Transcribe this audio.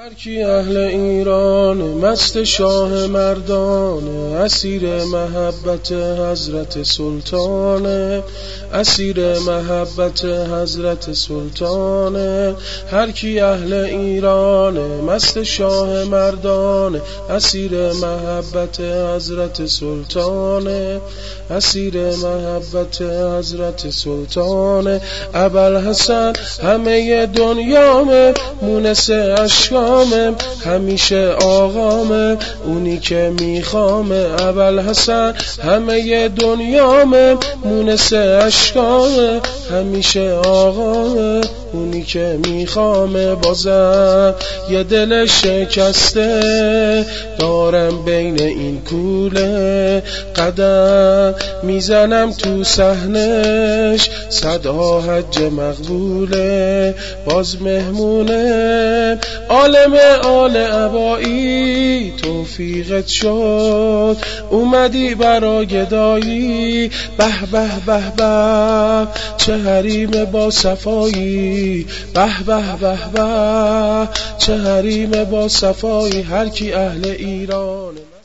هر کی اهل ایران مست شاه مردانه، اسیر محبت حضرت سلطانه، اسیر محبت حضرت سلطانه. هر کی اهل ایران مست شاه مردانه، اسیر محبت حضرت سلطانه، اسیر محبت حضرت سلطانه. ابوالحسن همه دنیامه، مونس اشکامه، همیشه آقامه، اونی که میخوامه. ابوالحسن همه دنیامه، مونس اشکامه، همیشه آقامه، اونی که میخوامه. بازم یه دل شکسته دارم بین این کوله، قدم میزنم تو صحنش، صدا حج مقبوله. باز مهمونه عالم آل عبایی، توفیقت شد اومدی برا گدایی. به به به به چه حریم با صفایی، به به به به چه حریم با صفایی. هر کی اهل ایران